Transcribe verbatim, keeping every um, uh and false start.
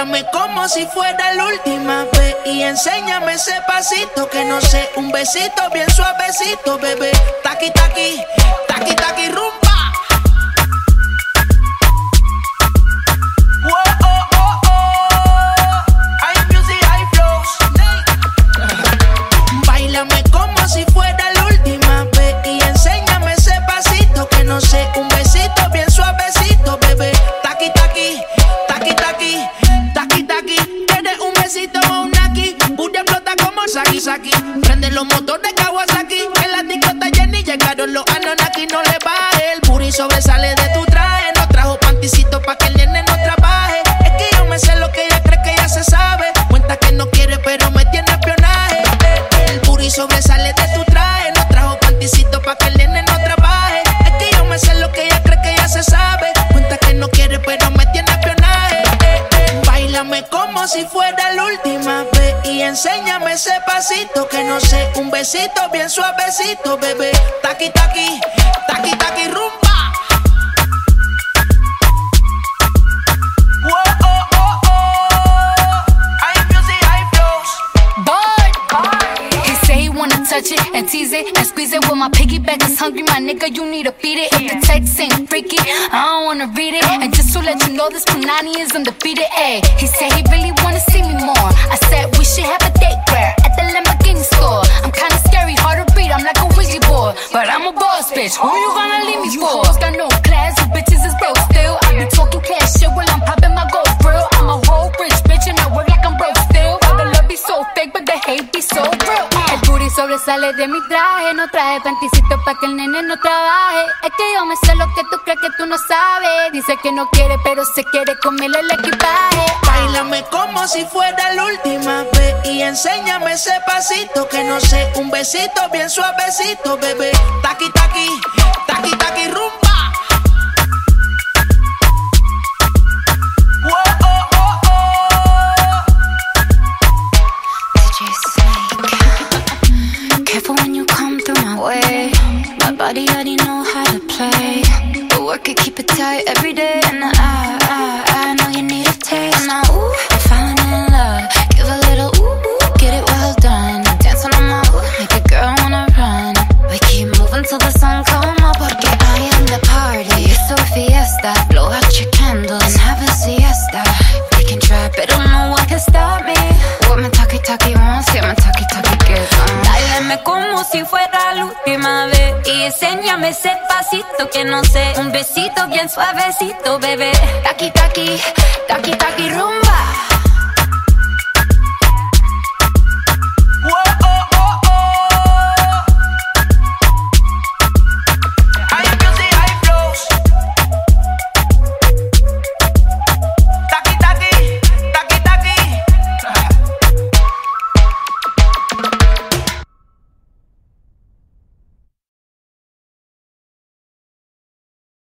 Báilame como si fuera la última vez y enséñame ese pasito que no sé, un besito bien suavecito, bebé. Taqui, taqui, taqui, taqui, rumba. Báilame como si fuera la última vez y enséñame ese pasito que no sé, un besito bien suavecito, bebé. Taqui, taqui, taqui, taqui, taqui, taqui. ¿Quieres un besito o un aquí? Booty explota como Saki, Saki. Prende los motores Kawasaki. En la disco está llena y llegaron los Anunnaki. No le baje, el booty sobresale de tu traje. No trajo panticito pa' que el nene no trabaje. Es que yo me sé lo que ella cree que ya se sabe. Cuenta que no quiere pero me tiene espionaje. El booty sobresale de tu traje. No trajo panticito pa' que el nene no trabaje. Es que yo me sé lo que ella cree que ya se sabe. Cuenta que no quiere pero me tiene espionaje. Báilame como si fuera la última vez y enséñame ese pasito que no sé, un besito bien suavecito, bebé. Taqui, taqui, taqui, taqui, rumba. Touch it and tease it and squeeze it. When my piggyback is hungry, my nigga, you need to feed it. If the text ain't freaky, I don't wanna read it. And just to let you know, this Punani is undefeated. Ayy, he said he really wanna see me more. I said we should have a date where at the Lamborghini store. I'm kinda scary, hard to read, I'm like a Ouija board, but I'm a boss bitch. Who you gonna leave me for? Got no class, you bitches is broke still. I be talking cash shit while I'm popping my gold grill. I'm a whole rich bitch and I work like I'm broke still. The love be so fake, but the hate be so real. El booty sobresale de mi traje. No traje panticito pa' que el nene no trabaje. Es que yo me sé lo que tú crees que tú no sabes. Dice que no quiere pero se quiere comerle el equipaje. Báilame como si fuera la última vez y enséñame ese pasito que no sé, un besito bien suavecito, bebé. Taqui, taqui, taqui, taqui, rumba. Careful when you come through my way. My body already know how to play. But work it, keep it tight every day. And I, I, I know you need a taste. And now, ooh, I'm falling in love. Give a little ooh, ooh, get it well done. Dancing on my ooh, make a girl wanna run. We keep moving till the sun come up. Porque I am the party. It's a fiesta. Blow out your candles and have a siesta. We can try, but no one can stop me. What my talkie talkie wants, yeah, my talkie talkie gets on. Dáleme como si fuera la última vez y enséñame ese pasito que no sé, un besito bien suavecito, bebé. Taqui, taqui, taqui, taqui, rumba.